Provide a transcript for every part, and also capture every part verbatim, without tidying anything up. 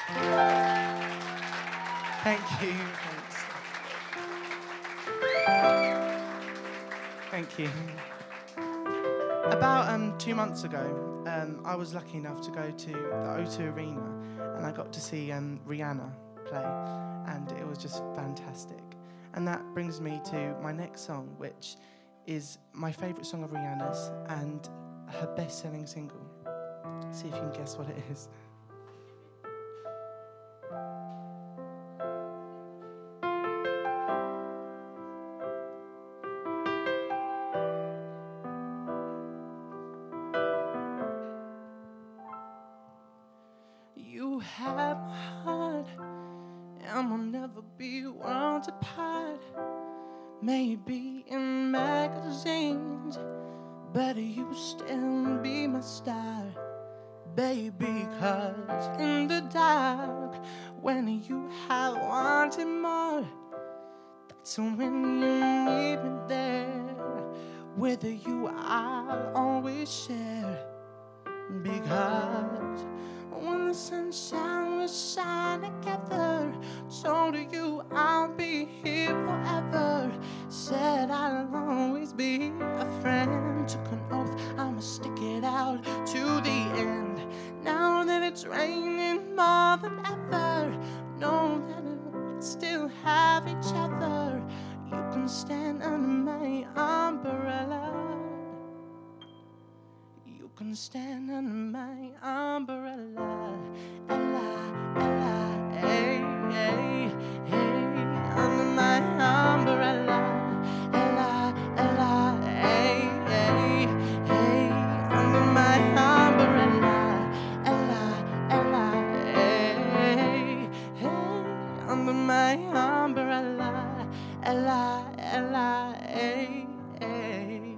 Thank you. Thanks. Thank you. About um, two months ago, um, I was lucky enough to go to the O two Arena, and I got to see um, Rihanna play, and it was just fantastic. And that brings me to my next song, which is my favourite song of Rihanna's and her best-selling single. See if you can guess what it is. You have my heart, and we'll never be worlds apart. Maybe in magazines, but you still be my star, baby. 'Cause in the dark, when you have wanted more, that's when you need me there. With you I'll always share, because when the sunshine will shine together, told you I'll be here forever. Said I'll always be a friend. Took an oath I'ma stick it out to the end. Now that it's raining more than ever, know that we'll still have each other. You can stand under my umbrella. You can stand under my umbrella. Ella, Ella, hey, hey, hey, under my umbrella. Ella, Ella, hey, hey, hey, under my umbrella. Ella, Ella, hey, hey, under my umbrella. Ella, Ella, hey, hey.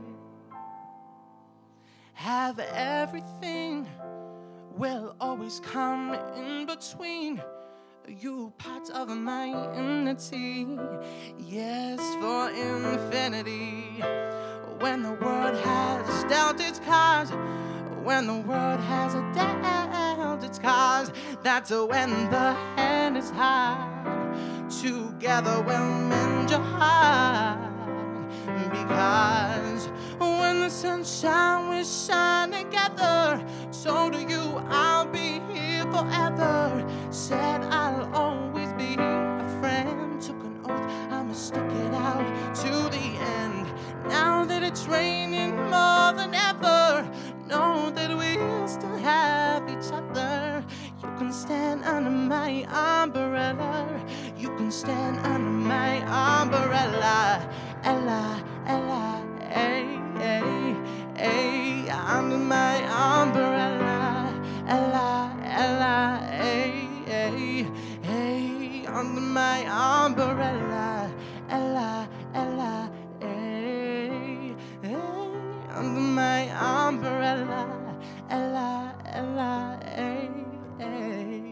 Have everything will always come in between. You part of my unity, yes, for infinity. When the world has dealt its cards, when the world has dealt its cards, that's when the hand is hard. Together we'll mend your heart, because when the sunshine will shine together, told you I'll be here forever. Said I'll always be a friend. Took an oath I'ma stick it out to the end. Now that it's raining more than ever, know that we'll still have each other. You can stand under my umbrella. You can stand under my umbrella. Ella, Ella, hey, hey, hey, under my umbrella. Ella, Ella, hey, hey, hey, under my umbrella. Ella, Ella, hey, hey, under my umbrella. Ella, Ella, hey, hey.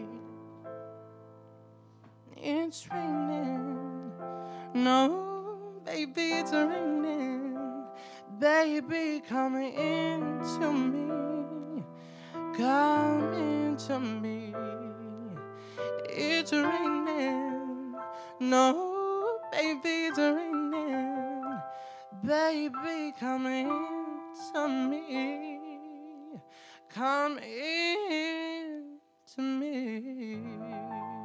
It's raining, no, baby, it's raining. Baby, come into me, come into me. It's raining, no, baby, it's raining. Baby, come into me, come into me.